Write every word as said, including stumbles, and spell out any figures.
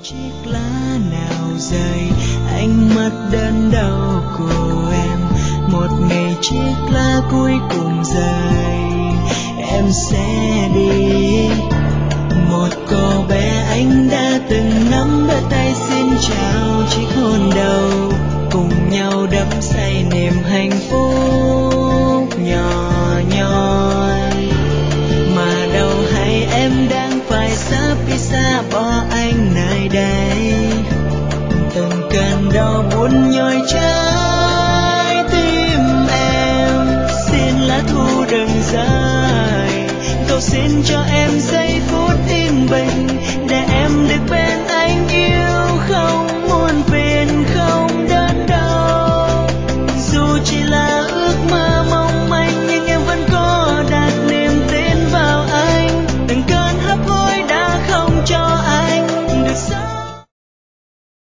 chiếc lá nào rơi ánh mắt đớn đau của em, một ngày chiếc lá cuối cùng rơi em sẽ đi. Một cô bé anh đã từng nắm đôi tay xin chào chiếc hôn đầu, cùng nhau đắm say niềm hạnh phúc nhỏ nhoi. Mà đâu hay em đang phải sắp đi xa bỏ anh nơi đây, từng cơn đau buồn nhói trái tim em. Xin lá thu đừng rơi, cầu xin cho em